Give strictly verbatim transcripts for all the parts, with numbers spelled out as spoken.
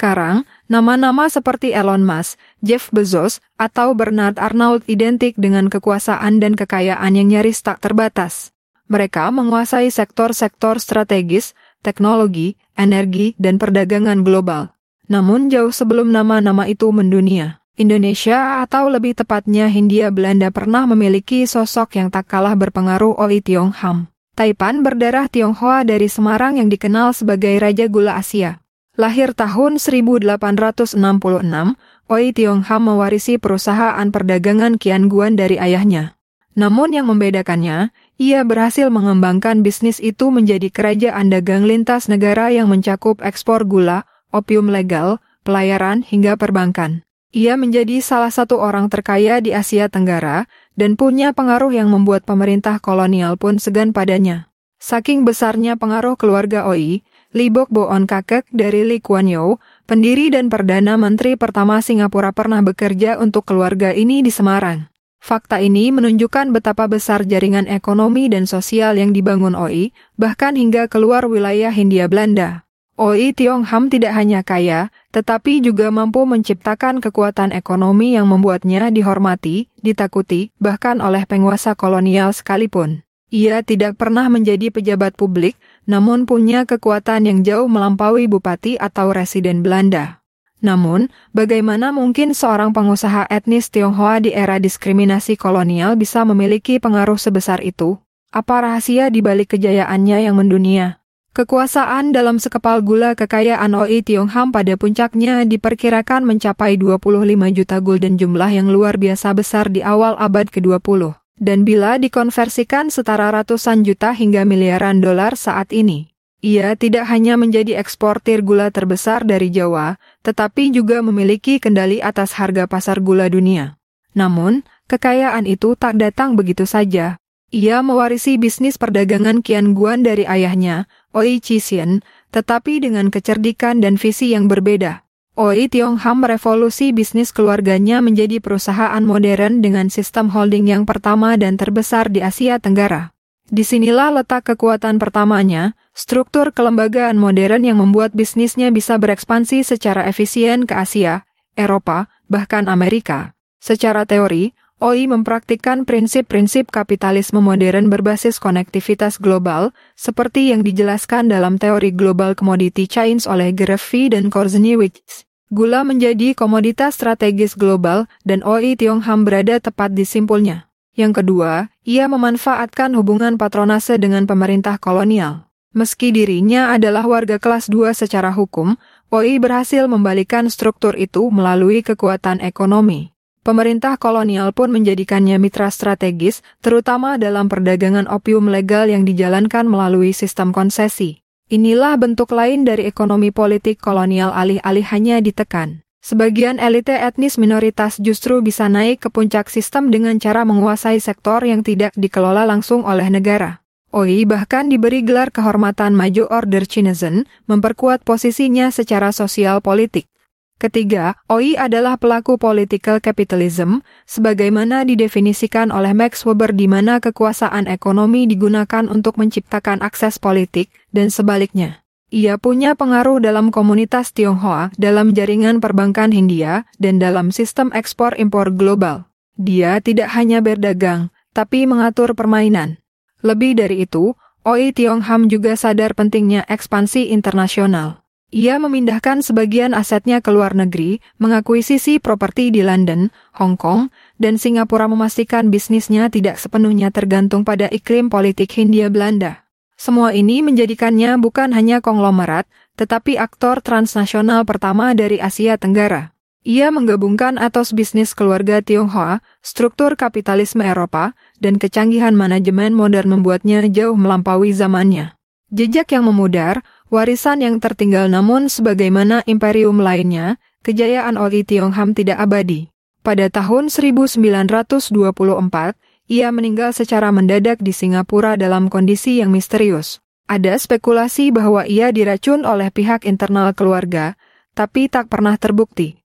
Sekarang, nama-nama seperti Elon Musk, Jeff Bezos, atau Bernard Arnault identik dengan kekuasaan dan kekayaan yang nyaris tak terbatas. Mereka menguasai sektor-sektor strategis, teknologi, energi, dan perdagangan global. Namun jauh sebelum nama-nama itu mendunia, Indonesia atau lebih tepatnya Hindia Belanda pernah memiliki sosok yang tak kalah berpengaruh, Oei Tiong Ham. Taipan berdarah Tionghoa dari Semarang yang dikenal sebagai Raja Gula Asia. Lahir tahun seribu delapan ratus enam puluh enam, Oei Tiong Ham mewarisi perusahaan perdagangan Kian Guan dari ayahnya. Namun yang membedakannya, ia berhasil mengembangkan bisnis itu menjadi kerajaan dagang lintas negara yang mencakup ekspor gula, opium legal, pelayaran, hingga perbankan. Ia menjadi salah satu orang terkaya di Asia Tenggara dan punya pengaruh yang membuat pemerintah kolonial pun segan padanya. Saking besarnya pengaruh keluarga Oei, Lee Bok Boon kakek dari Lee Kuan Yew, pendiri dan Perdana Menteri pertama Singapura, pernah bekerja untuk keluarga ini di Semarang. Fakta ini menunjukkan betapa besar jaringan ekonomi dan sosial yang dibangun Oei, bahkan hingga keluar wilayah Hindia Belanda. Oei Tiong Ham tidak hanya kaya, tetapi juga mampu menciptakan kekuatan ekonomi yang membuatnya dihormati, ditakuti, bahkan oleh penguasa kolonial sekalipun. Ia tidak pernah menjadi pejabat publik, namun punya kekuatan yang jauh melampaui bupati atau residen Belanda. Namun, bagaimana mungkin seorang pengusaha etnis Tionghoa di era diskriminasi kolonial bisa memiliki pengaruh sebesar itu? Apa rahasia di balik kejayaannya yang mendunia? Kekuasaan dalam sekepal gula kekayaan Oei Tiong Ham pada puncaknya diperkirakan mencapai dua puluh lima juta gulden, jumlah yang luar biasa besar di awal abad kedua puluh. Dan bila dikonversikan setara ratusan juta hingga miliaran dolar saat ini. Ia tidak hanya menjadi eksportir gula terbesar dari Jawa, tetapi juga memiliki kendali atas harga pasar gula dunia. Namun, kekayaan itu tak datang begitu saja. Ia mewarisi bisnis perdagangan Kian Guan dari ayahnya, Oei Chisian, tetapi dengan kecerdikan dan visi yang berbeda. Oei Tiong Ham merevolusi bisnis keluarganya menjadi perusahaan modern dengan sistem holding yang pertama dan terbesar di Asia Tenggara. Disinilah letak kekuatan pertamanya, struktur kelembagaan modern yang membuat bisnisnya bisa berekspansi secara efisien ke Asia, Eropa, bahkan Amerika. Secara teori, Oei mempraktikkan prinsip-prinsip kapitalisme modern berbasis konektivitas global, seperti yang dijelaskan dalam teori Global Commodity Chains oleh Greffy dan Korzeniowicz. Gula menjadi komoditas strategis global dan Oei Tiong Ham berada tepat di simpulnya. Yang kedua, ia memanfaatkan hubungan patronase dengan pemerintah kolonial. Meski dirinya adalah warga kelas dua secara hukum, Oei berhasil membalikkan struktur itu melalui kekuatan ekonomi. Pemerintah kolonial pun menjadikannya mitra strategis, terutama dalam perdagangan opium legal yang dijalankan melalui sistem konsesi. Inilah bentuk lain dari ekonomi politik kolonial alih-alih hanya ditekan. Sebagian elite etnis minoritas justru bisa naik ke puncak sistem dengan cara menguasai sektor yang tidak dikelola langsung oleh negara. Oei bahkan diberi gelar kehormatan Maju Order Citizen, memperkuat posisinya secara sosial politik. Ketiga, Oei adalah pelaku political capitalism, sebagaimana didefinisikan oleh Max Weber, di mana kekuasaan ekonomi digunakan untuk menciptakan akses politik, dan sebaliknya. Ia punya pengaruh dalam komunitas Tionghoa, dalam jaringan perbankan Hindia, dan dalam sistem ekspor-impor global. Dia tidak hanya berdagang, tapi mengatur permainan. Lebih dari itu, Oei Tiong Ham juga sadar pentingnya ekspansi internasional. Ia memindahkan sebagian asetnya ke luar negeri, mengakuisisi properti di London, Hong Kong, dan Singapura, memastikan bisnisnya tidak sepenuhnya tergantung pada iklim politik Hindia Belanda. Semua ini menjadikannya bukan hanya konglomerat, tetapi aktor transnasional pertama dari Asia Tenggara. Ia menggabungkan etos bisnis keluarga Tionghoa, struktur kapitalisme Eropa, dan kecanggihan manajemen modern membuatnya jauh melampaui zamannya. Jejak yang memudar, warisan yang tertinggal, namun sebagaimana imperium lainnya, kejayaan Oei Tiong Ham tidak abadi. Pada tahun seribu sembilan ratus dua puluh empat, ia meninggal secara mendadak di Singapura dalam kondisi yang misterius. Ada spekulasi bahwa ia diracun oleh pihak internal keluarga, tapi tak pernah terbukti.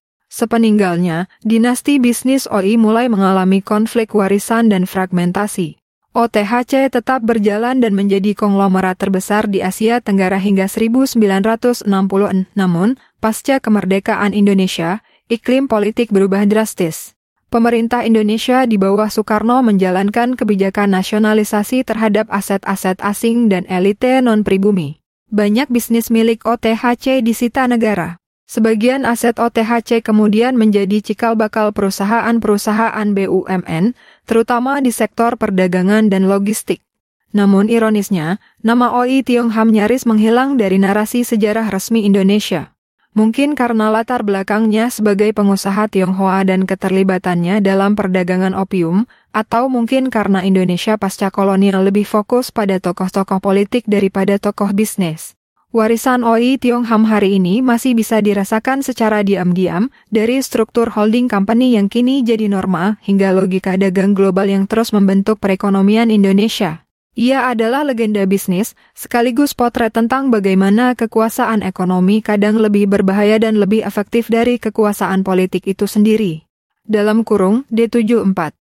Sepeninggalnya, dinasti bisnis Oei mulai mengalami konflik warisan dan fragmentasi. O T H C tetap berjalan dan menjadi konglomerat terbesar di Asia Tenggara hingga seribu sembilan ratus enam puluh. Namun, pasca kemerdekaan Indonesia, iklim politik berubah drastis. Pemerintah Indonesia di bawah Soekarno menjalankan kebijakan nasionalisasi terhadap aset-aset asing dan elite non-pribumi. Banyak bisnis milik O T H C disita negara. Sebagian aset O T H C kemudian menjadi cikal bakal perusahaan-perusahaan B U M N, terutama di sektor perdagangan dan logistik. Namun ironisnya, nama Oi Tiong Ham nyaris menghilang dari narasi sejarah resmi Indonesia. Mungkin karena latar belakangnya sebagai pengusaha Tionghoa dan keterlibatannya dalam perdagangan opium, atau mungkin karena Indonesia pasca kolonial lebih fokus pada tokoh-tokoh politik daripada tokoh bisnis. Warisan Oi Tiong Ham hari ini masih bisa dirasakan secara diam-diam dari struktur holding company yang kini jadi norma hingga logika dagang global yang terus membentuk perekonomian Indonesia. Ia adalah legenda bisnis, sekaligus potret tentang bagaimana kekuasaan ekonomi kadang lebih berbahaya dan lebih efektif dari kekuasaan politik itu sendiri. Dalam kurung D tujuh puluh empat